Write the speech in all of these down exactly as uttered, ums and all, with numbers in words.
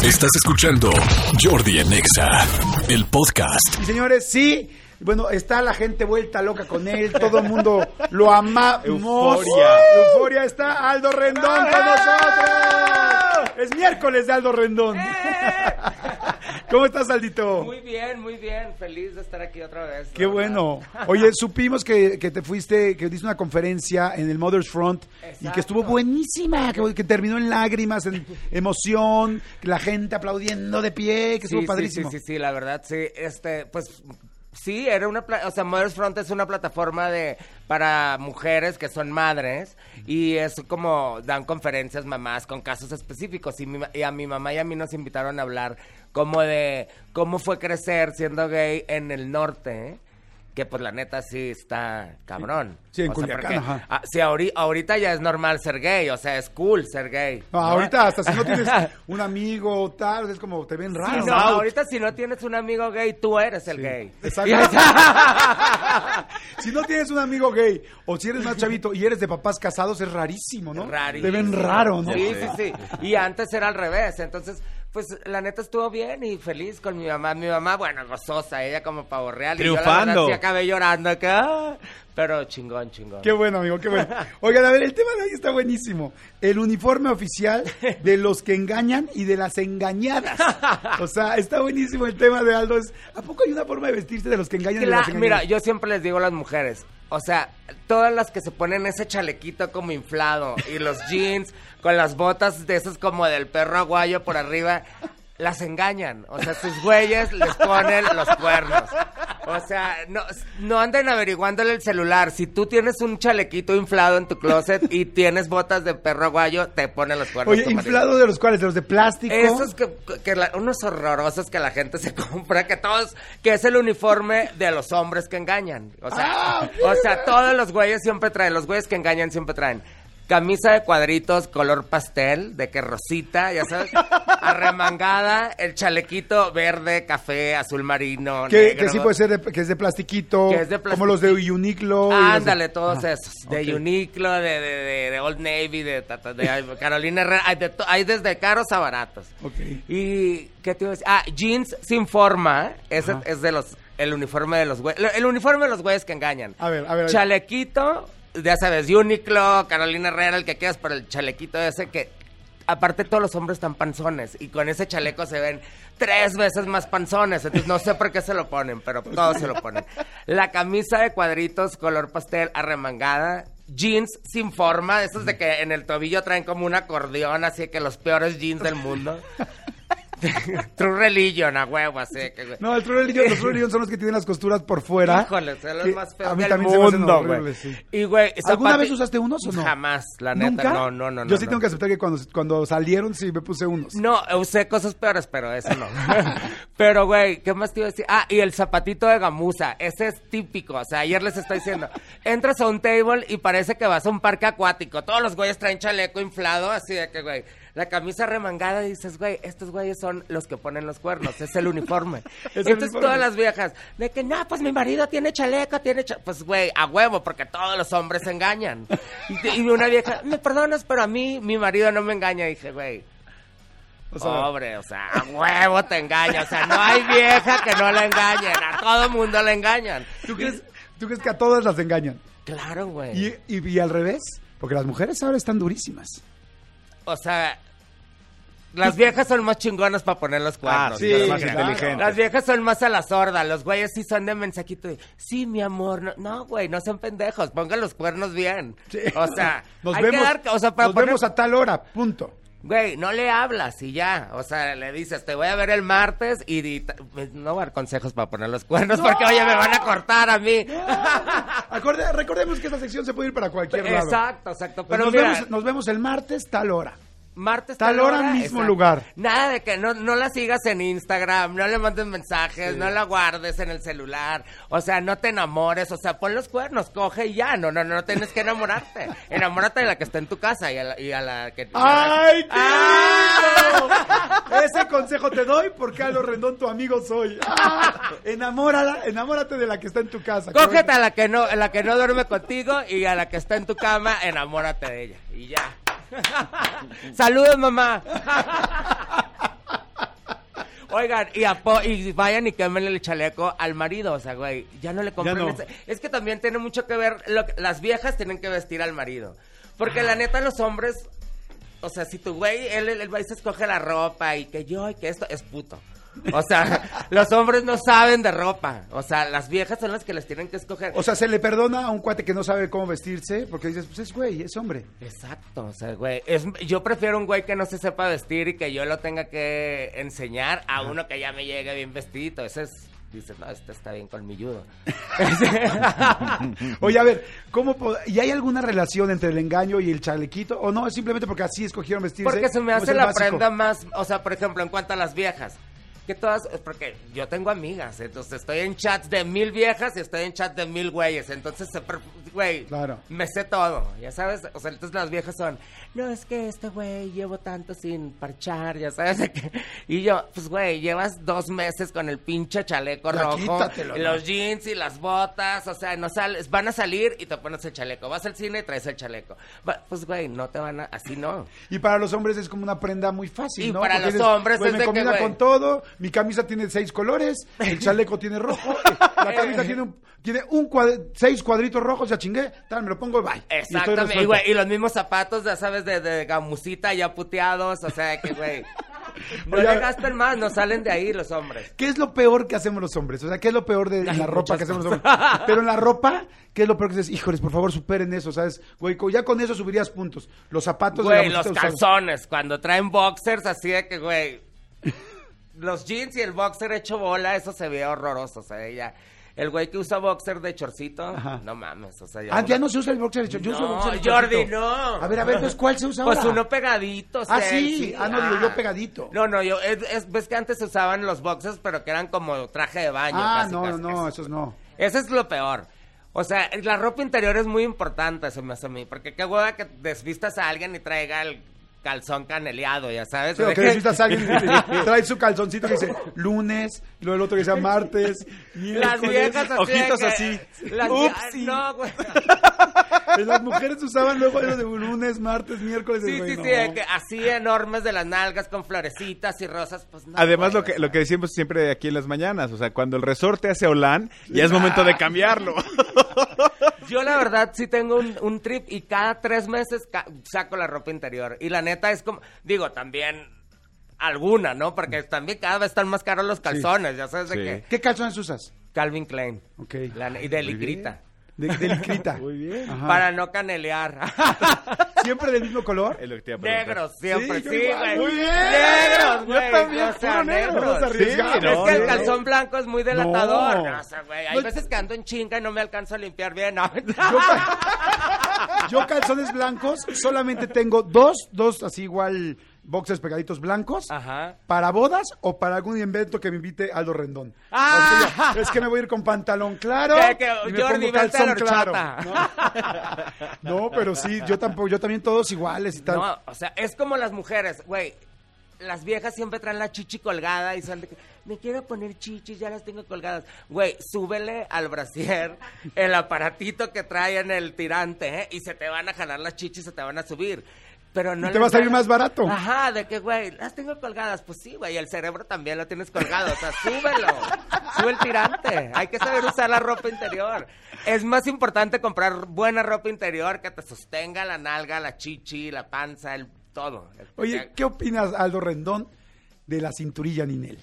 Estás escuchando Jordi en Exa, el podcast. Y señores, sí, bueno, está la gente vuelta loca con él, todo el mundo lo amamos. Euforia. Euforia, está Aldo Rendón con nosotros. Es miércoles de Aldo Rendón. ¿Cómo estás, Aldito? Muy bien, muy bien. Feliz de estar aquí otra vez. Qué bueno. Oye, supimos que, que te fuiste, que diste una conferencia en el Mother's Front. Exacto. Y que estuvo buenísima, que, que terminó en lágrimas, en emoción, que la gente aplaudiendo de pie, que sí, estuvo padrísimo. Sí, sí, sí, sí, la verdad, sí. Este, pues... Sí, era una, o sea, Mother's Front es una plataforma de para mujeres que son madres y es como dan conferencias mamás con casos específicos y, mi, y a mi mamá y a mí nos invitaron a hablar como de cómo fue crecer siendo gay en el norte, ¿eh? Que pues la neta sí está cabrón. Sí, en o sea, Culiacán, porque, ajá. Ah, sí, ahorita, ahorita ya es normal ser gay, o sea, es cool ser gay. No, ¿no? Ahorita hasta si no tienes un amigo o tal, es como te ven raro. Sí, no, ahorita si no tienes un amigo gay, tú eres el sí, gay. Exacto. Si no tienes un amigo gay o si eres más chavito y eres de papás casados, es rarísimo, ¿no? Rarísimo. Te ven raro, ¿no? Sí, sí, sí. Y antes era al revés, entonces... Pues la neta estuvo bien y feliz con mi mamá. Mi mamá, bueno, gozosa, ella como pavo real. Triunfando. Y yo la verdad sí acabé llorando acá. Pero chingón, chingón. Qué bueno, amigo, qué bueno. Oigan, a ver, el tema de hoy está buenísimo. El uniforme oficial de los que engañan y de las engañadas. O sea, está buenísimo el tema de Aldo. Es, ¿a poco hay una forma de vestirse de los que engañan y de las engañadas? Mira, yo siempre les digo a las mujeres, o sea, todas las que se ponen ese chalequito como inflado y los jeans con las botas de esos como del perro aguayo por arriba, las engañan. O sea, sus güeyes les ponen los cuernos. O sea, no, no anden averiguándole el celular. Si tú tienes un chalequito inflado en tu closet y tienes botas de perro aguayo, te ponen los cuernos. Oye, ¿inflado de los cuales? ¿De los de plástico? Esos que, que la, unos horrorosos que la gente se compra, que todos, que es el uniforme de los hombres que engañan. O sea, ah, o sea, todos los güeyes siempre traen, los güeyes que engañan siempre traen camisa de cuadritos, color pastel, de que rosita, ya sabes, arremangada, el chalequito verde, café, azul marino, que, negro. Que sí puede ser, de, que es de plastiquito, que es de como los de Uniqlo. Ándale, de... todos ah, esos, de okay. Uniqlo, de, de, de, de Old Navy, de, de, de Carolina Herrera, hay, de, hay desde caros a baratos. Okay. Y, ¿qué te iba a decir? Ah, jeans sin forma, ese Ajá. es de los, el uniforme de los güeyes, el uniforme de los güeyes que engañan. A ver, a ver. Chalequito... Ya sabes, Uniqlo, Carolina Herrera, el que quieras, por el chalequito ese que... Aparte todos los hombres están panzones y con ese chaleco se ven tres veces más panzones. Entonces no sé por qué se lo ponen, pero todos se lo ponen. La camisa de cuadritos, color pastel, arremangada. Jeans sin forma, esos de que en el tobillo traen como un acordeón, así que los peores jeans del mundo. True Religion, a huevo, así que... No, el True Religion, los True Religion son los que tienen las costuras por fuera. Híjole, son los más feos a mí del también mundo, güey. Sí. Y, güey, ¿alguna zapati... vez usaste unos o no? Jamás, la neta, ¿Nunca? no, no, no. Yo no, sí no. tengo que aceptar que cuando, cuando salieron sí me puse unos. No, usé cosas peores, pero eso no. Pero, güey, ¿qué más te iba a decir? Ah, y el zapatito de gamuza, ese es típico, o sea, ayer les estoy diciendo, entras a un table y parece que vas a un parque acuático, todos los güeyes traen chaleco inflado, así de que, güey... La camisa remangada y dices, güey, estos güeyes son los que ponen los cuernos, es el uniforme. Es el Entonces uniforme. Todas las viejas, de que, no, pues mi marido tiene chaleco, tiene chaleco. Pues, güey, a huevo, porque todos los hombres se engañan. Y, y una vieja, me perdonas, pero a mí, mi marido no me engaña. Y dije, güey, o sea, pobre, o sea, a huevo te engaña. O sea, no hay vieja que no la engañen, a todo mundo le engañan. ¿Tú crees, ¿tú crees que a todas las engañan? Claro, güey. ¿Y, y, y al revés? Porque las mujeres ahora están durísimas. O sea... Las viejas son más chingonas para poner los cuernos. Ah, sí, pero más claro. inteligentes. Las viejas son más a la sorda. Los güeyes sí son de mensajito de, sí, mi amor. No, no, güey, no sean pendejos. Pongan los cuernos bien. Sí. O sea, nos hay vemos, que dar... O sea, para nos poner... vemos a tal hora, punto. Güey, no le hablas y ya. O sea, le dices, te voy a ver el martes y... y no voy a dar consejos para poner los cuernos, no, porque, oye, me van a cortar a mí. No. Acorde, recordemos que esta sección se puede ir para cualquier lado. Exacto, exacto. Pero nos, mira, vemos, nos vemos el martes, tal hora. Martes tal hora, mismo exacto. lugar. Nada de que no, no la sigas en Instagram, no le mandes mensajes, sí. no la guardes en el celular, o sea, no te enamores, o sea, pon los cuernos, coge y ya, no, no, no tienes que enamorarte. Enamórate de la que está en tu casa y a la, y a la que... ¡Ay, qué ¡Ah! Ese consejo te doy porque Aldo Rendón tu amigo soy. ¡Ah! Enamórala, enamórate de la que está en tu casa. Cógete a la que no, a la que no duerme contigo y a la que está en tu cama, enamórate de ella y ya. Saludos, mamá. Oigan, y, apo- y vayan y quémenle el chaleco al marido, o sea, güey, ya no le compren no. ese- Es que también tiene mucho que ver, lo que- las viejas tienen que vestir al marido. Porque la neta los hombres, o sea, si tu güey, él, él, él va y se escoge la ropa y que yo y que esto, es puto. O sea, los hombres no saben de ropa. O sea, las viejas son las que les tienen que escoger. O sea, se le perdona a un cuate que no sabe cómo vestirse porque dices, pues es güey, es hombre. Exacto, o sea, güey, es, yo prefiero un güey que no se sepa vestir y que yo lo tenga que enseñar a uno que ya me llegue bien vestidito. Ese es, dices, no, este está bien colmilludo. Oye, a ver, ¿cómo pod- ¿y hay alguna relación entre el engaño y el chalequito? ¿O no? Es simplemente porque así escogieron vestirse. Porque se me ¿O hace es el la básico? prenda más, o sea, por ejemplo, en cuanto a las viejas. Que todas, porque yo tengo amigas, entonces estoy en chats de mil viejas y estoy en chats de mil güeyes, entonces, se per- güey, Claro. me sé todo, ya sabes, o sea, entonces las viejas son, no, es que este güey llevo tanto sin parchar, ya sabes, de que- y yo, pues güey, llevas dos meses con el pinche chaleco Ya rojo, quítatelo, y ¿no? los jeans y las botas, o sea, no sales, van a salir y te pones el chaleco, vas al cine y traes el chaleco, Va- pues güey, no te van a, así no. Y para los hombres es como una prenda muy fácil, Y ¿no? para Porque los hombres güey, es me de que, combina güey. con todo, mi camisa tiene seis colores, el chaleco tiene rojo, la camisa tiene un, tiene un cuad- seis cuadritos rojos, ya chingué, tal, me lo pongo, bye. Y estoy Exactamente, y, resuelto. güey, y los mismos zapatos, ya sabes, de, de gamusita ya puteados, o sea, que, güey, no Oye, le gasten más, no salen de ahí los hombres. ¿Qué es lo peor que hacemos los hombres? O sea, ¿qué es lo peor de en Hay la ropa muchas que hacemos los cosas. hombres? Pero en la ropa, ¿qué es lo peor que dices? Híjoles, por favor, superen eso, ¿sabes? Güey, co- ya con eso subirías puntos. Los zapatos de Güey, la los musita usados. calzones, cuando traen boxers, así de que, güey, los jeans y el boxer hecho bola, eso se ve horroroso, o sea, ya... El güey que usa boxer de chorcito, Ajá. no mames, o sea... Ah, ya no se usa el boxer de chor- yo uso No, boxer de Jordi, chorcito. no. A ver, a ver, entonces, ¿cuál se usa Pues ahora? uno pegadito, Ah, sexy. sí. Ah, no, digo yo pegadito. No, no, yo, es, es- ves que antes se usaban los boxers, pero que eran como traje de baño. Ah, casi, no, casi, no, no, casi. esos no. Eso es lo peor. O sea, la ropa interior es muy importante, se me hace a mí, porque qué hueva que desvistas a alguien y traiga el calzón caneleado, ya sabes. Sí, o que necesitas a alguien que trae su calzoncito que dice lunes, y luego el otro que dice martes, Las miércoles. viejas así. ojitos de que- así. Las Upsi. No, güey. Las mujeres usaban luego eso de lunes, martes, miércoles. Sí, güey, sí, no. sí, de que así enormes de las nalgas con florecitas y rosas, pues no. Además, güey, lo que, o sea. lo que decimos siempre aquí en las mañanas, o sea, cuando el resorte hace Olan, ya es momento de cambiarlo. Yo la verdad sí tengo un, un trip y cada tres meses ca- saco la ropa interior. Y la neta es como, digo, también alguna, ¿no? Porque también cada vez están más caros los calzones, ya sabes de Sí. qué. ¿Qué calzones usas? Calvin Klein. Ok. La ne- y de Muy licrita. De, de licrita. Muy bien. Ajá. Para no canelear. ¿Siempre del mismo color? Es lo que te iba a preguntar. Negros, siempre, Sí, yo sí, igual. güey. Muy bien. Negros, Yo güey. también, O sea, puro negro. negros. Vamos a arriesgar. Sí, Es no, que el no, calzón blanco es muy delatador. No. O sea, güey, hay No. veces que ando en chinga y no me alcanzo a limpiar bien. No. Yo, ca- yo calzones blancos solamente tengo dos, dos así igual boxers pegaditos blancos. Ajá. ¿Para bodas o para algún evento que me invite Aldo Rendón? Ah. O sea, es que me voy a ir con pantalón claro. Que- que, y me Jordi, pongo vete a la calzón claro. horchata. ¿no? No, pero sí, yo tampoco, yo también todos iguales y tal. No, o sea, es como las mujeres, güey. Las viejas siempre traen la chichi colgada y son de que, me quiero poner chichis, ya las tengo colgadas. Güey, súbele al brasier el aparatito que trae en el tirante, ¿eh? Y se te van a jalar las chichis, se te van a subir. Pero no Y te les va a salir van más barato. Ajá, de que, güey, las tengo colgadas. Pues sí, güey, el cerebro también lo tienes colgado. O sea, súbelo. Sube el tirante. Hay que saber usar la ropa interior. Es más importante comprar buena ropa interior que te sostenga la nalga, la chichi, la panza, el todo. Oye, ¿qué opinas, Aldo Rendón, de la cinturilla Ninel?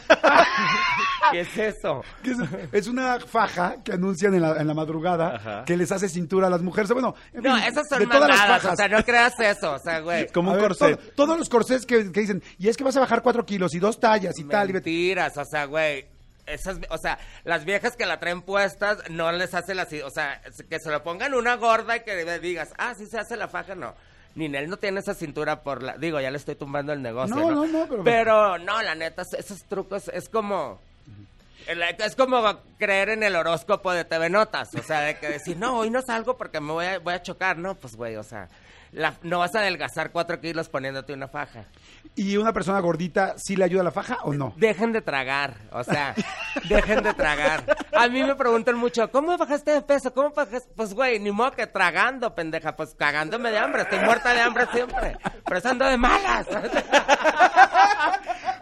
¿Qué es eso? Que es, es una faja que anuncian en la, en la madrugada Ajá. que les hace cintura a las mujeres. Bueno, en No, fin, esas son de todas las mamadas, fajas. o sea, no creas eso, o sea, güey. Como A un ver, corset. todo- todos los corsés que, que dicen, y es que vas a bajar cuatro kilos y dos tallas y tal. Y vete- Mentiras, o sea, güey. Esas, o sea, las viejas que la traen puestas no les hace la, o sea, que se lo pongan una gorda y que digas, ah, sí se hace la faja, no. Ninel no tiene esa cintura por la, digo, ya le estoy tumbando el negocio, No, ¿no? no, no, pero- Pero, no, la neta, esos trucos es como, el- es como creer en el horóscopo de T V Notas, o sea, de que decir, no, hoy no salgo porque me voy a, voy a chocar, no, pues, güey, o sea, la- no vas a adelgazar cuatro kilos poniéndote una faja. ¿Y una persona gordita sí le ayuda a la faja o no? Dejen de tragar, o sea, dejen de tragar. A mí me preguntan mucho, ¿cómo bajaste de peso? ¿Cómo bajaste? Pues, güey, ni modo que tragando, pendeja, pues cagándome de hambre, estoy muerta de hambre siempre, pero eso ando de malas.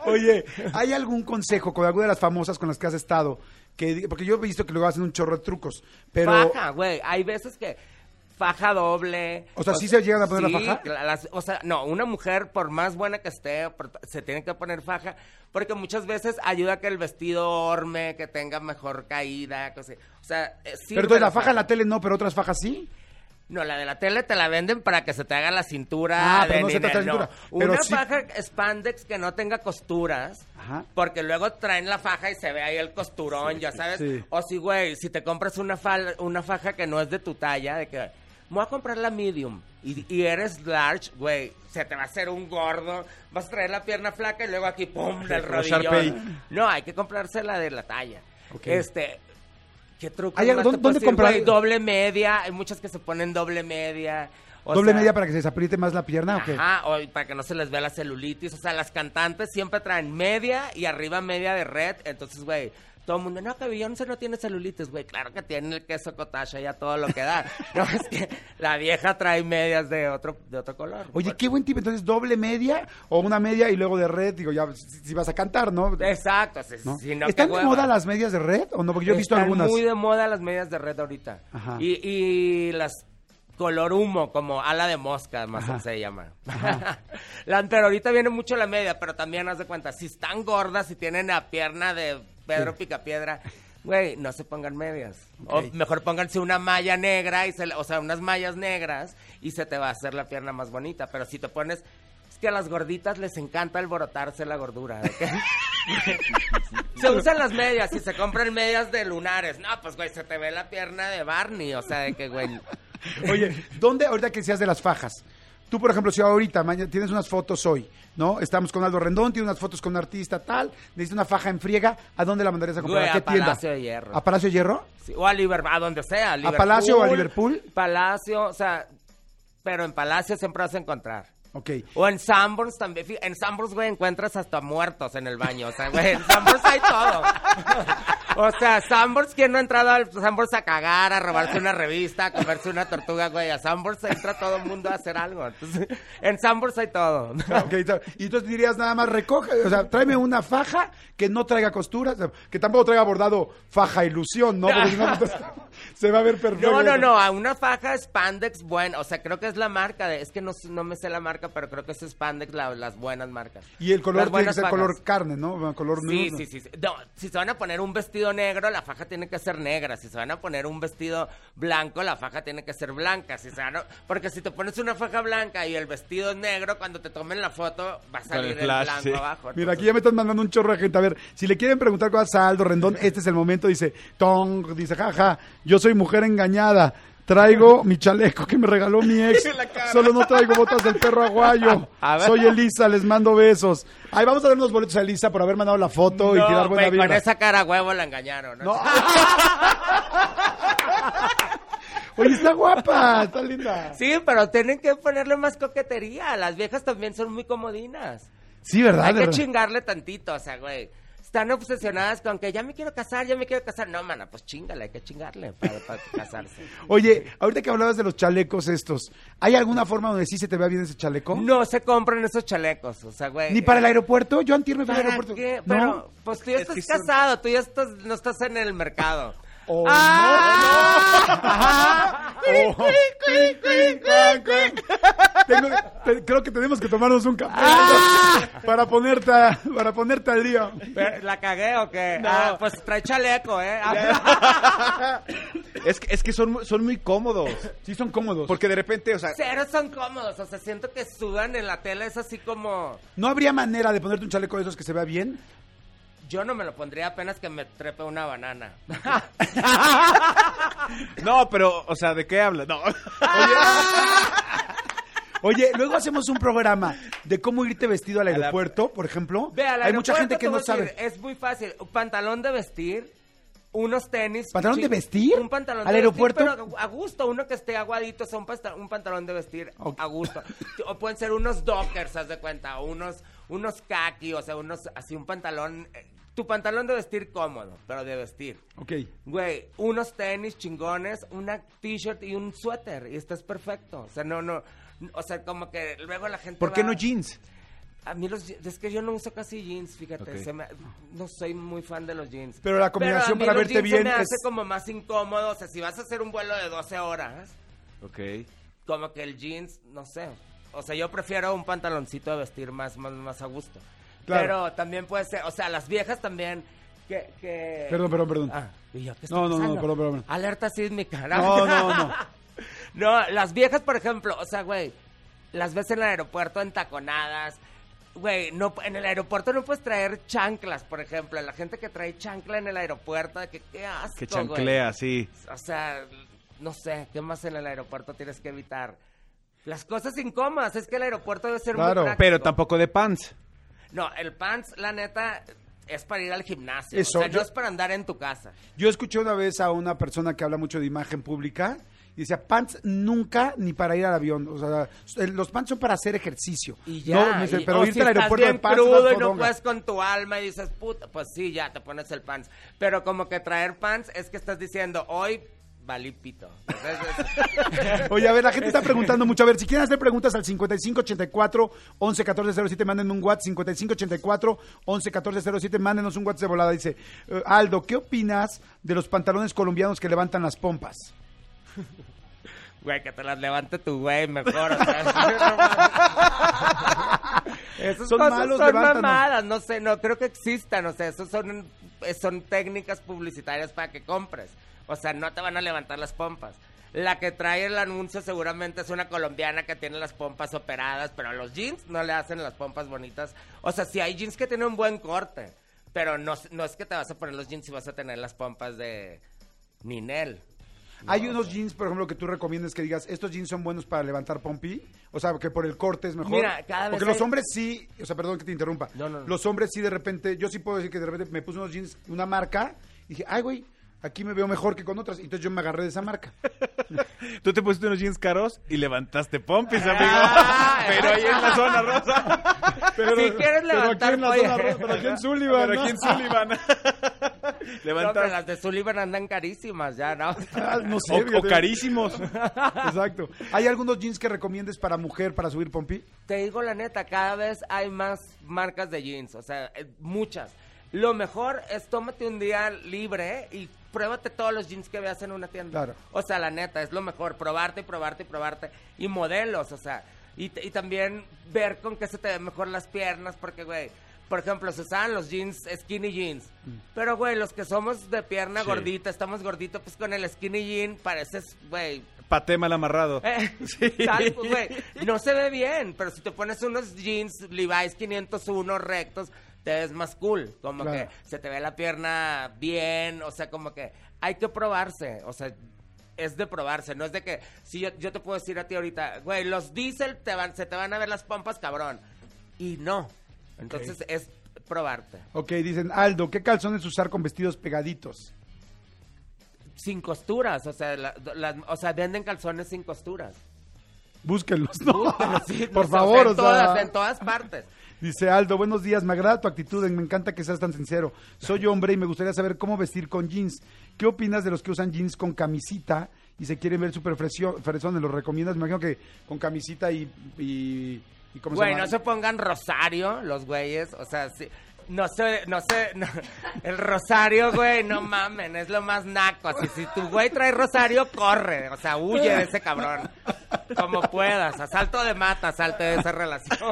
Oye, ¿hay algún consejo con alguna de las famosas con las que has estado? Que, porque yo he visto que luego hacen un chorro de trucos, pero... Faja, güey. Hay veces que faja doble. O sea, ¿sí se llegan a poner sí, la faja? la- las- o sea, no, una mujer, por más buena que esté, por- se tiene que poner faja, porque muchas veces ayuda a que el vestido orme, que tenga mejor caída, cosas así. O sea, eh, sirve Pero entonces la la faja en la tele no, pero otras fajas sí. No, la de la tele te la venden para que se te haga la cintura. Ah, pero de no se te haga la nivel, cintura, pero Una sí- faja spandex que no tenga costuras, Ajá. porque luego traen la faja y se ve ahí el costurón, ya sabes. sí. O si, güey, si te compras una, fal- una faja que no es de tu talla, de que me voy a comprar la medium y, y eres large, güey, se te va a hacer un gordo, vas a traer la pierna flaca y luego aquí, pum, del como Sharpay. rodillón. No, hay que comprarse la de la talla. Ok. Este... ¿Qué truco? ¿Hay más algo- te dónde- puedo dónde decir, comprar? güey? Doble media, hay muchas que se ponen doble media. o ¿Doble sea, media para que se desapriete más la pierna o qué? Ajá, o para que no se les vea la celulitis. O sea, las cantantes siempre traen media y arriba media de red. Entonces, güey, todo el mundo, no, que Beyoncé no tiene celulitis, güey. Claro que tiene el queso cottage ya todo lo que da. No, es que la vieja trae medias de otro, de otro color. Oye, Bueno, qué buen tip. Entonces, doble media o una media y luego de red. Digo, ya, si, si vas a cantar, ¿no? Exacto. Si, ¿No? si no, ¿Están qué de hueva. moda las medias de red o no? Porque yo he visto Están algunas. muy de moda las medias de red ahorita. Ajá. Y, y las color humo, como ala de mosca, más Ajá. se llama. La, pero ahorita viene mucho la media, pero también haz de cuenta, si están gordas y tienen la pierna de Pedro Picapiedra, güey, no se pongan medias. Ok. O mejor pónganse una malla negra, y se, le- o sea, unas mallas negras, y se te va a hacer la pierna más bonita. Pero si te pones... Es que a las gorditas les encanta alborotarse la gordura. ¿De qué? Se usan las medias y se compran medias de lunares. No, pues, güey, se te ve la pierna de Barney. O sea, de que, güey... Oye, ¿dónde, ahorita que decías de las fajas? Tú, por ejemplo, si ahorita mañana tienes unas fotos hoy, ¿no? Estamos con Aldo Rendón, tiene unas fotos con un artista tal, necesitas una faja en friega, ¿a dónde la mandarías a comprar? Güey, ¿A qué a tienda? Palacio de Hierro. ¿A Palacio de Hierro? Sí, o a Liverpool, a donde sea. ¿A Palacio o a Liverpool? Palacio, o sea, pero en Palacio siempre vas a encontrar. Ok. O en Sanborns también. Fí- En Sanborns, güey, encuentras hasta muertos en el baño. O sea, güey, en Sanborns hay todo. O sea, Sanborns, ¿quién no ha entrado al Sanborns a cagar, a robarse una revista, a comerse una tortuga, güey? A Sanborns entra todo el mundo a hacer algo. Entonces, en Sanborns hay todo. Ok, está- y entonces dirías nada más recoge, o sea, tráeme una faja que no traiga costuras, que tampoco traiga bordado faja ilusión, ¿no? Porque si no, entonces, se va a ver perfecto. No, no, no, a una faja spandex buena, o sea, creo que es la marca, de, es que no, no me sé la marca, pero creo que es spandex la- las buenas marcas. Y el color Las tiene que buenas ser fajas. color carne, ¿no? Bueno, color Sí, nude. sí, sí, sí. No, si se van a poner un vestido negro, la faja tiene que ser negra. Si se van a poner un vestido blanco, la faja tiene que ser blanca. Si se van a- Porque si te pones una faja blanca y el vestido es negro, cuando te tomen la foto va a salir el el, flash, blanco sí. abajo. Mira, aquí Entonces, ya me están mandando un chorro de gente. A ver, si le quieren preguntar cosas a Aldo Rendón, este es el momento. Dice, Tong, dice, jaja, yo soy mujer engañada. Traigo mi chaleco que me regaló mi ex. Solo no traigo botas del perro aguayo. A ver. Soy Elisa, les mando besos. Ay, vamos a dar unos boletos a Elisa por haber mandado la foto y no, tirar buena güey, con vibra. esa cara huevo la engañaron. ¿no? No. Oye, está guapa, está linda. Sí, pero tienen que ponerle más coquetería. Las viejas también son muy comodinas. Sí, ¿verdad? Hay de que verdad. chingarle tantito, o sea, güey. Están obsesionadas con que ya me quiero casar, ya me quiero casar. No, mana, pues chingale, hay que chingarle para, para casarse. Oye, ahorita que hablabas de los chalecos estos, ¿hay alguna forma donde sí se te vea bien ese chaleco? No se compran esos chalecos, o sea, güey. ¿Ni para el aeropuerto? Yo antier me fui al ¿Para aeropuerto. qué? ¿No? Pero, pues tú ya Es estás que son- casado, tú ya estás, no estás en el mercado. Oh, ¡Ah! no. Oh. Tengo- te- creo que tenemos que tomarnos un café para ponerte a- para ponerte al día. Pero, ¿la cagué o qué? Ah, pues trae chaleco, ¿eh? Es que, es que son, mu- son muy cómodos. Sí, son cómodos. Porque de repente, o sea, Cero son cómodos, o sea, siento que sudan en la tele, es así como... ¿No habría manera de ponerte un chaleco de esos que se vea bien? Yo no me lo pondría apenas que me trepe una banana. no, pero, o sea, ¿de qué hablas? No. Oye, luego hacemos un programa de cómo irte vestido al A la- aeropuerto, por ejemplo. Ve, al Hay mucha aeropuerto gente que te no voy a decir, sabe. Es muy fácil. Un pantalón de vestir, unos tenis. ¿Pantalón chi- de vestir? Un pantalón ¿Al de aeropuerto? vestir, pero a gusto. Uno que esté aguadito, o sea, un, pasta- un pantalón de vestir Ok. a gusto. O pueden ser unos dockers, haz de cuenta. O unos, unos khaki, o sea, unos, así un pantalón... eh, Tu pantalón de vestir cómodo, pero de vestir. Ok. Güey, unos tenis chingones, una t-shirt y un suéter. Y estás perfecto. O sea, no, no... O sea, como que luego la gente ¿Por qué va- no jeans? A mí los je- es que yo no uso casi jeans, fíjate, Ok. se me- no soy muy fan de los jeans. Pero la combinación Pero a mí para los verte jeans bien se me es- hace como más incómodo, o sea, si vas a hacer un vuelo de doce horas, Ok. como que el jeans, no sé. O sea, yo prefiero un pantaloncito de vestir más, más, más a gusto. Claro. Pero también puede ser, o sea, las viejas también que... que... Perdón, perdón, perdón. Ah, ¿y yo qué está No, no, no, pasando? perdón, perdón. Alerta sísmica. No, no, no. No, las viejas, por ejemplo, o sea, güey, las ves en el aeropuerto entaconadas. Güey, no, en el aeropuerto no puedes traer chanclas, por ejemplo. La gente que trae chancla en el aeropuerto, de que qué asco, Que güey. chanclea, sí. O sea, no sé, ¿qué más en el aeropuerto tienes que evitar? Las cosas incómodas, es que el aeropuerto debe ser Claro, muy práctico. Pero tampoco de pants. No, el pants, la neta, es para ir al gimnasio. Eso, o sea, yo- no es para andar en tu casa. Yo escuché una vez a una persona que habla mucho de imagen pública y decía, pants nunca ni para ir al avión. O sea, el- los pants son para hacer ejercicio. Y ya. No, me dice, y- pero o irte si al aeropuerto estás de bien pants crudo vas y no fodonga. puedes con tu alma y dices, puta, pues sí, ya te pones el pants. Pero como que traer pants es que estás diciendo, hoy valí pito. Entonces, Oye, a ver, la gente está preguntando mucho. A ver, si quieren hacer preguntas al cincuenta y cinco ochenta y cuatro once catorce cero siete, mándenme un WhatsApp. cincuenta y cinco ochenta y cuatro once catorce cero siete, mándenos un WhatsApp de volada. Dice, eh, Aldo, ¿qué opinas de los pantalones colombianos que levantan las pompas? güey, que te las levante tu güey mejor. O sea, Esas Son cosas malos, son levántanos. mamadas, no sé, no creo que existan, o sea, esos son, son técnicas publicitarias para que compres. O sea, no te van a levantar las pompas. La que trae el anuncio seguramente es una colombiana que tiene las pompas operadas, pero a los jeans no le hacen las pompas bonitas. O sea, sí hay jeans que tienen un buen corte, pero no, no es que te vas a poner los jeans y vas a tener las pompas de Ninel. Hay unos jeans, por ejemplo, que tú recomiendas que digas, estos jeans son buenos para levantar pompi. O sea, que por el corte es mejor. Mira, cada vez Porque los hay- hombres sí, o sea, perdón que te interrumpa. No, no, no. Los hombres sí de repente, yo sí puedo decir que de repente me puse unos jeans, una marca, y dije, ay, güey, aquí me veo mejor que con otras. Y entonces yo me agarré de esa marca. Tú te pusiste unos jeans caros y levantaste pompis, amigo. Ah, Pero ahí en la zona rosa. Pero, Si quieres pero aquí levantar en la polla. zona rosa, pero aquí en Sullivan, Pero ¿no? aquí en Sullivan. No, Levantas. pero las de Sullivan andan carísimas ya, ¿no? Ah, no sé, O, o fíjate. carísimos. Exacto. ¿Hay algunos jeans que recomiendes para mujer para subir pompi? Te digo la neta, cada vez hay más marcas de jeans, o sea, eh, muchas. Lo mejor es tómate un día libre y pruébate todos los jeans que veas en una tienda. Claro. O sea, la neta, es lo mejor, probarte y probarte y probarte. Y modelos, o sea, y, t- y también ver con qué se te ven mejor las piernas, porque, güey, por ejemplo, se usaban los jeans, skinny jeans. Pero, güey, los que somos de pierna Sí. gordita, estamos gorditos, pues con el skinny jean pareces, güey, Paté mal amarrado. eh, tal, pues, güey, no se ve bien, pero si te pones unos jeans Levi's quinientos uno rectos, te ves más cool, como Claro. que se te ve la pierna bien, o sea, como que hay que probarse, o sea, es de probarse, no es de que, si yo, yo te puedo decir a ti ahorita, güey, los diésel te van, se te van a ver las pompas, cabrón, y no, entonces es probarte, Ok, dicen, Aldo, ¿qué calzones usar con vestidos pegaditos? sin costuras, o sea, la- las- o sea, venden calzones sin costuras. Búsquenlos, ¿no? Sí, Por o sea, favor, en o sea. todas, en todas partes. Dice Aldo, buenos días, me agrada tu actitud, me encanta que seas tan sincero. Soy hombre y me gustaría saber cómo vestir con jeans. ¿Qué opinas de los que usan jeans con camisita y se quieren ver súper fresio- fresones? ¿Los recomiendas? Me imagino que con camisita y... y, y ¿cómo se Güey, llama? no se pongan rosario los güeyes, o sea, sí, no sé, no sé, no, el rosario, güey, no mamen, es lo más naco, así, si tu güey trae rosario, corre, o sea, huye de ese cabrón, como puedas, asalto de mata, salte de esa relación.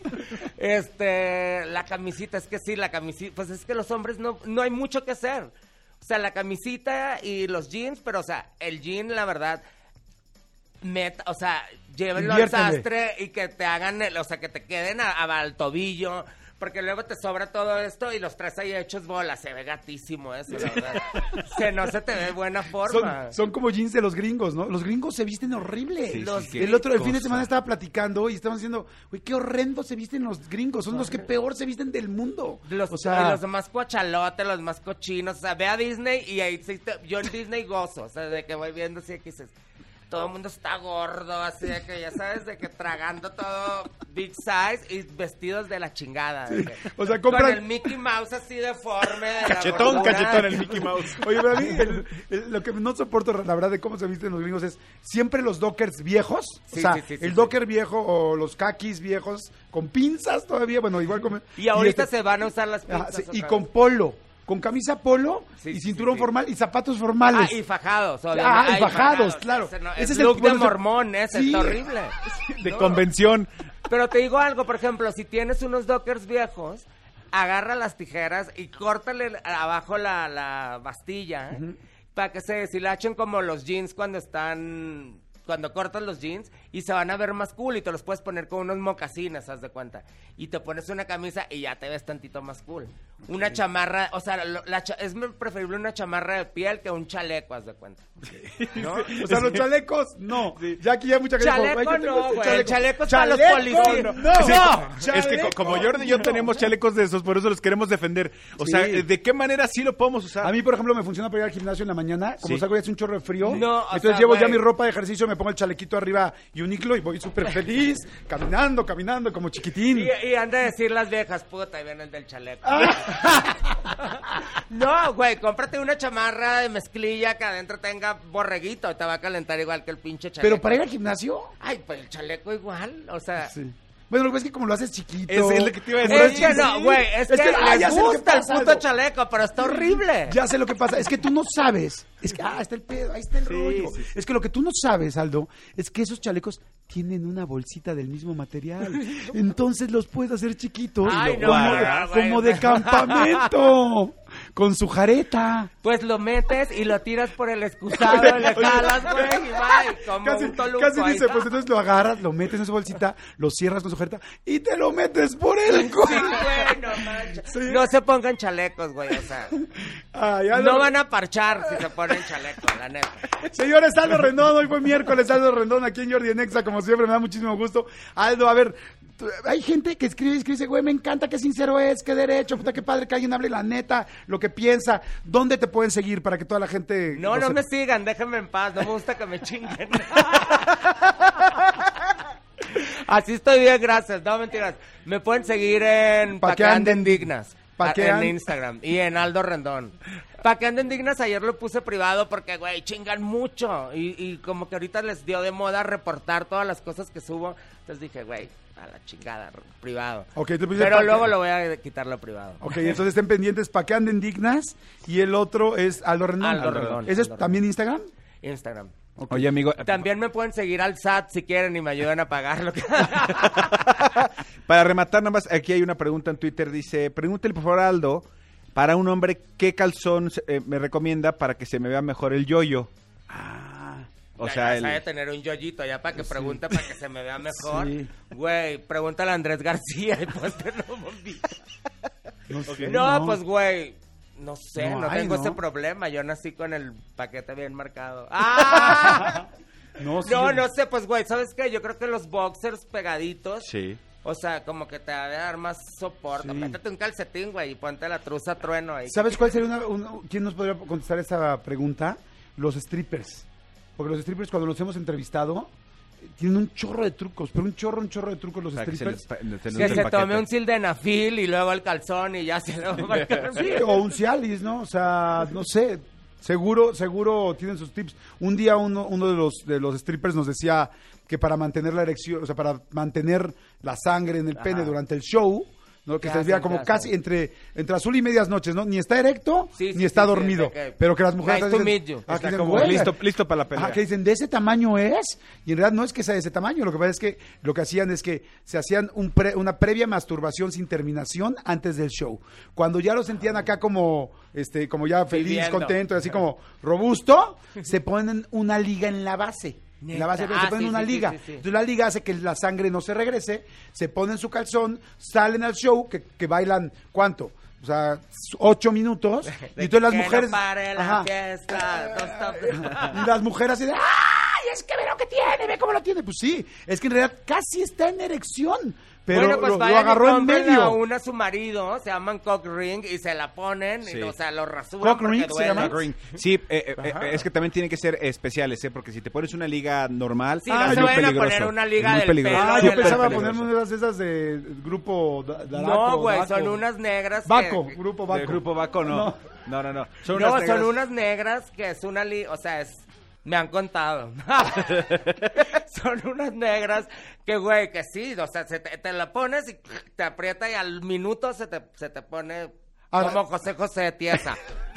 Este, la camisita, es que sí, la camisita, pues es que los hombres no, no hay mucho que hacer, o sea, la camisita y los jeans, pero, o sea, el jean, la verdad... Meta, o sea, llévenlo al Inviértele. sastre y que te hagan, el, o sea, que te queden a- a- al tobillo, porque luego te sobra todo esto y los traes ahí hechos bolas, se ve gatísimo eso, la verdad. Se no se te ve buena forma. Son, son como jeans de los gringos, ¿no? Los gringos se visten horrible. Sí, Los sí, qué el otro, el fin de cosa. semana estaba platicando y estaban diciendo, güey, qué horrendo se visten los gringos. Son los que peor se visten del mundo. Los, o sea, y los más cuachalotes, los más cochinos, o sea, ve a Disney y ahí sí te- yo en Disney gozo, o sea, de que voy viendo así que dices, todo el mundo está gordo, así de que ya sabes, de que tragando todo big size y vestidos de la chingada. De que, O sea, compran- con el Mickey Mouse así deforme. De la Cachetón, gordura. cachetón el Mickey Mouse. Oye, pero a mí el- el- lo que no soporto, la verdad, de cómo se visten los gringos es siempre los dockers viejos. Sí, o sea, sí, sí, sí, el sí. docker viejo o los kakis viejos con pinzas todavía, bueno, igual como... Y ahorita este- se van a usar las Ajá, pinzas sí, y otra con vez. polo, con camisa polo Sí, y sí, cinturón sí, sí. formal y zapatos formales. Ah, y fajados, Ah, obviamente. y Ay, fajados, claro. Ese, no, Ese es es el- look bueno, de ese- mormón, ese, Sí. está horrible. De No. convención. Pero te digo algo, por ejemplo, si tienes unos dockers viejos, agarra las tijeras y córtale abajo la, la bastilla, ¿eh? Para que se deshilachen como los jeans cuando están... Cuando cortas los jeans y se van a ver más cool y te los puedes poner con unos mocasines, haz de cuenta. Y te pones una camisa y ya te ves tantito más cool. Una chamarra, o sea, lo- la cha- es preferible una chamarra de piel que un chaleco, haz de cuenta. ¿No? O sea, los chalecos, no. Ya aquí ya mucha gente... Chaleco dijo, "Ay, yo tengo no, este güey, el chaleco es para los Chaleco, policías. No, No, Sí, es que chaleco, co- como Jordi y yo no. tenemos chalecos de esos, por eso los queremos defender. O sea, Sí. ¿de qué manera sí lo podemos usar? A mí, por ejemplo, me funciona para ir al gimnasio en la mañana. Como Sí. salgo y hace un chorro de frío. No, o entonces sea, llevo güey. ya mi ropa de ejercicio, me pongo el chalequito arriba y uniclo y voy súper feliz, caminando, caminando como chiquitín. Y, y han de decir las viejas, puta, ahí viene el del chaleco. Ah. No, güey, cómprate una chamarra de mezclilla que adentro tenga borreguito, te va a calentar igual que el pinche chaleco. Pero para ir al gimnasio... Ay, pues el chaleco igual, o sea... Sí. Bueno, lo que pasa es que como lo haces chiquito... Es- es lo que te iba a decir. Es Sí, que sí. no, güey, es, Es que, que- ah, les ya sé lo que gusta el pasa, puto Aldo. chaleco, pero está horrible. Ya sé lo que pasa, es que tú no sabes. Es que, ah, está el pedo, ahí está el Sí, rollo. sí, sí. Es que lo que tú no sabes, Aldo, es que esos chalecos tienen una bolsita del mismo material. Entonces los puedes hacer chiquitos. Ay, como, no, de- no, güey. como de campamento. Con su jareta. Pues lo metes y lo tiras por el excusado, le jalas, güey, y bye, como Casi, un toluco. casi ahí. dice, pues entonces lo agarras, lo metes en su bolsita, lo cierras con su jareta y te lo metes por el Sí, culo. güey, no manches. Sí. No se pongan chalecos, güey, o sea... Ay, Aldo- No van a parchar si se ponen chaleco, la neta. Señores, Aldo Rendón, hoy fue miércoles, Aldo Rendón aquí en Jordi en Exa, como siempre, me da muchísimo gusto. Aldo, a ver, tú- hay gente que escribe y escribe, dice, güey, me encanta, qué sincero es, qué derecho, puta, qué padre que alguien hable la neta, lo que piensa. ¿Dónde te pueden seguir para que toda la gente... No, lo no me sepa? sigan, déjenme en paz, no me gusta que me chinguen. Así estoy bien, gracias, no mentiras. Me pueden seguir en Pa' Pa' que que anden anden- dignas, pa' a- que en an- Instagram y en Aldo Rendón. Pa' que anden dignas, ayer lo puse privado porque, güey, chingan mucho. Y, y como que ahorita les dio de moda reportar todas las cosas que subo. Entonces dije, güey, a la chingada, privado. Ok, tú pusiste Pero pa' que- luego lo voy a quitar lo privado. Ok, entonces estén pendientes para que anden dignas y el otro es Aldo Rendón. Aldo Rendón, ¿Ese es Aldo también Instagram? Instagram. Oye, amigo, También me pueden seguir al S A T si quieren y me ayudan a pagar lo que... para rematar, nada más, aquí hay una pregunta en Twitter, dice, pregúntale por favor a Aldo, para un hombre, ¿qué calzón eh, me recomienda para que se me vea mejor el yoyo? Ah, O Ya, sea, ya el... sabe tener un yoyito ya para que pregunte, para que se me vea mejor. Sí. Güey, pregúntale a Andrés García y ponte una bombita. no sé. No, pues güey, no sé, No no, hay, tengo ¿no? ese problema. Yo nací con el paquete bien marcado. ¡Ah! No, sí, No, yo- no sé, pues güey, ¿sabes qué? Yo creo que los boxers pegaditos, Sí. o sea, como que te va a dar más soporte. Sí. Métete un calcetín, güey, y ponte la truza trueno ahí. ¿Sabes cuál sería una, una- quién nos podría contestar esta pregunta? Los strippers. Porque los strippers cuando los hemos entrevistado eh, tienen un chorro de trucos, pero un chorro, un chorro de trucos los Para que se strippers. les pa- les- les Que dé el se paquete. tome un sildenafil y luego el calzón y ya se lo va a marcar. Sí, o un Cialis, ¿no? O sea, no sé. Seguro, seguro tienen sus tips. Un día uno, uno de los de los strippers nos decía que para mantener la erección, o sea, para mantener la sangre en el pene Ajá. durante el show, ¿no? Que ¿Qué se veía hacen? como ¿Qué casi hacen? entre entre azul y medias noches, ¿no? Ni está erecto, Sí, sí, ni está sí, sí, dormido. ok. Pero que las mujeres Nice to dicen, meet you. ah, Está que dicen, como "Güey". listo, listo para la pelea. Ah, que dicen, de ese tamaño es, y en realidad no es que sea de ese tamaño, lo que pasa es que lo que hacían es que se hacían un pre- una previa masturbación sin terminación antes del show. Cuando ya lo sentían acá como, este, como ya feliz, Viviendo. contento, así como robusto, se ponen una liga en la base. En la base Neta. se Ah, ponen sí, una sí, sí, liga. sí, sí. Entonces la liga hace que la sangre no se regrese, se ponen su calzón, salen al show, que, que bailan, ¿cuánto? O sea, ocho minutos. De y entonces las que mujeres... No pare la Ajá. fiesta. no stop. Y las mujeres así de, ¡ay, es que ve lo que tiene, ve cómo lo tiene! Pues sí, es que en realidad casi está en erección, pero bueno, pues lo, lo vayan y agarró en cómprenle medio. a una a su marido, se llaman cock ring, y se la ponen, Sí. y, o sea, lo rasuran ¿Cock porque ring se duele. llama? Ring. Sí, eh, eh, eh, Ajá. es que también tienen que ser especiales, ¿eh? Porque si te pones una liga normal, Sí, Ah, no se yo vayan a peligroso. poner una liga Es muy del peligroso. pelo. Ah, de yo la- pensaba peligroso. ponerme unas de esas de grupo da- Daraco. No, güey, Daco. son unas negras que- Baco, grupo Baco. ¿De grupo Baco no? No. No, no, no. No, negras- son unas negras que es una li... O sea, es... Me han contado. Son unas negras que, güey, que sí, o sea, se te, te la pones y te aprieta y al minuto se te, se te pone Ahora- como José José tiesa.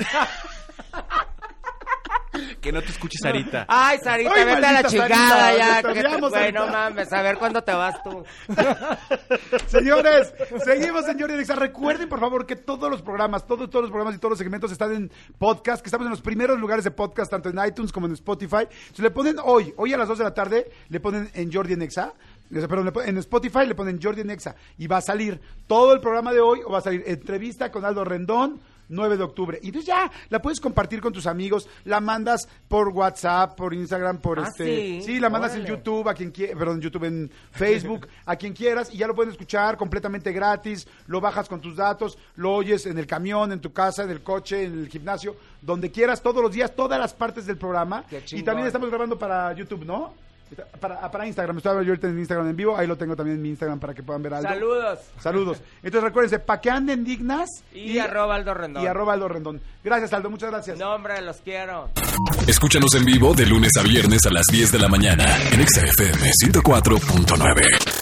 Que no te escuches, Sarita. Ay, Sarita, Ay, vete a la maldita chingada Sarita, ya. te que te- extrañamos, Güey, no Sarita. mames, a ver cuándo te vas tú. Señores, seguimos en Jordi en Exa. Recuerden, por favor, que todos los programas, todos, todos los programas y todos los segmentos están en podcast, que estamos en los primeros lugares de podcast, tanto en iTunes como en Spotify. Si le ponen hoy, hoy a las dos de la tarde, le ponen en Jordi en Exa. O sea, Perdón, le ponen- en Spotify le ponen Jordi en Exa. Y va a salir todo el programa de hoy, o va a salir entrevista con Aldo Rendón, nueve de octubre. Y entonces ya la puedes compartir con tus amigos, la mandas por WhatsApp, por Instagram, por Ah, este... ¿sí? la mandas en Órale. YouTube, a quien quiera, perdón, YouTube, en Facebook, a quien quieras, y ya lo pueden escuchar completamente gratis, lo bajas con tus datos, lo oyes en el camión, en tu casa, en el coche, en el gimnasio, donde quieras, todos los días, todas las partes del programa. Qué Y chingón. también estamos grabando para YouTube, ¿no? Para, para Instagram, estoy yo ahorita en Instagram en vivo, ahí lo tengo también en mi Instagram para que puedan ver algo. Saludos. Saludos. Entonces recuérdense, pa' que anden dignas Y, arroba Aldo Rendón. y arroba Aldo Rendón. Gracias, Aldo, muchas gracias. No, hombre, los quiero. Escúchanos en vivo de lunes a viernes a las diez de la mañana en Exa F M ciento cuatro punto nueve.